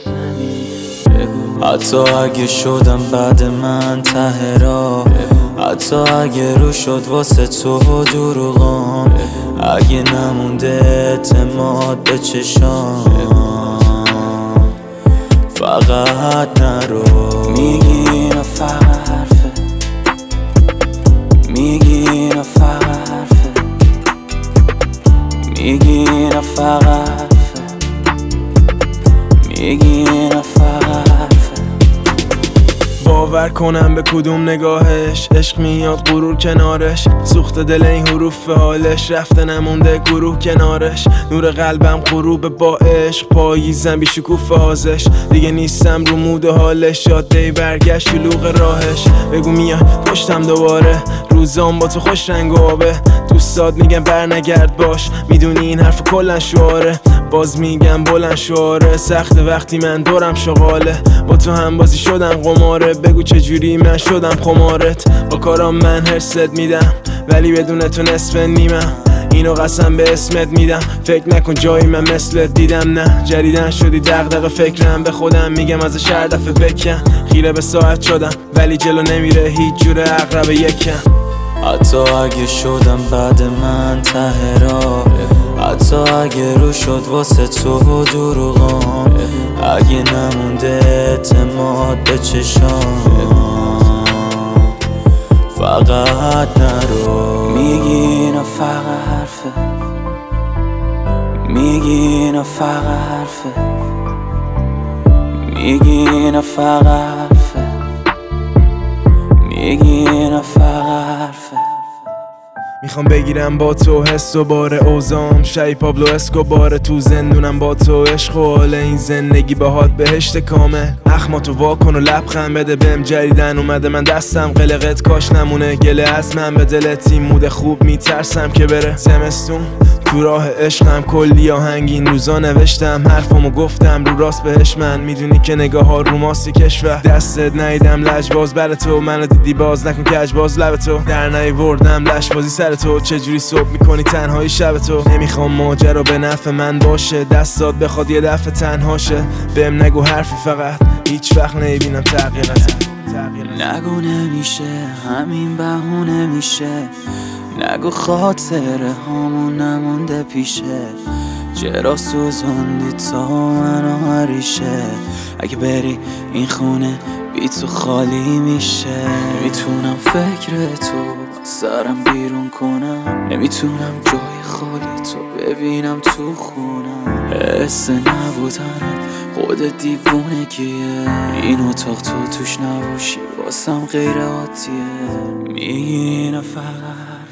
حتی اگه شدم بعد من ته راه، حتی اگه رو شد واسه تو دروغام، اگه نمونده اعتماد به چشام، فقط نرو. میگی اینا فقط حرفه، میگی اینا فقط حرفه، میگی اینا فقط حرفه، میگی اینا فقط حرفه. باور کنم به کدوم نگاهش عشق میاد غرور کنارش، سوخت دل این حروف حالش، رفته نمونده گروه کنارش، نور قلبم غروب با عشق، پاییزم بی شکوفه هازش، دیگه نیستم رو مود حالش، جاده برگشت شلوغ راهش، بگو میاد پشتم دوباره، روزام با تو خوش رنگ و آبه، دوستات میگن بر نگرد باش، میدونی این حرف کلن شعاره، باز میگم بلند شعاره، سخت وقتی من دورم شغاله، با تو هم بازی شدم قماره، بگو چجوری من شدم خمارت، با کارام من حرست میدم ولی بدون تو نصف نیمم، اینو قسم به اسمت میدم، فکر نکن جایی من مثلت دیدم، نه جریدن شدی دغدغه فکرم، به خودم میگم از شهر دفعه بکن، خیره به ساعت شدم ولی جلو نمیره هیچ جور عقرب یکم. حتی اگه شدم بعد من ته راه، حتی اگه رو شد واسه تو دروغام، اگه نمونده اعتماد به چشام، فقط نرو. میگی اینا فقط حرفه، میگی اینا فقط حرفه، میگی اینا فقط حرفه، میگی اینا فقط حرفه. میخوام بگیرم با تو حس و بار اوزام، شای پابلو اسکوبار، تو زندونم با تو عشق و حال این زندگی باهات بهشت کامل، اخماتو واکن و لبخند بده بهم، جریدن اومده من دستم قلقت، کاش نمونه گله از من به دلت، این مود خوب میترسم که بره زمستون، تو راه عشقم کلی آهنگ این روزا نوشتم، حرفمو گفتم رو راست بهش، من میدونی که نگاه ها رو ماست کشور، دستت نیدم لجباز بر تو، منو دیدی باز نکن کجباز لب تو، در نیوردم لشبازی سر تو، چجوری صبح میکنی تنهایی شب تو، نمیخوام ماجرا به نفع من باشه، دستات بخواد یه دفعه تنهاشه، بهم نگو حرفی فقط هیچ وقت نمیبینم تغییرت، نگو نمیشه همین بهونه میشه، نگو خاطره هامون نمونده پیشه، چرا سوزوندی تا منو هریشه، اگه بری این خونه بی تو خالی میشه، نمیتونم فکر تو سرم بیرون کنم، نمیتونم جای خالی تو ببینم تو خونم، حس نبودنت خود دیوونگیه، این اتاق تو توش نباشی واسم غیر عادیه، میگی اینا فقط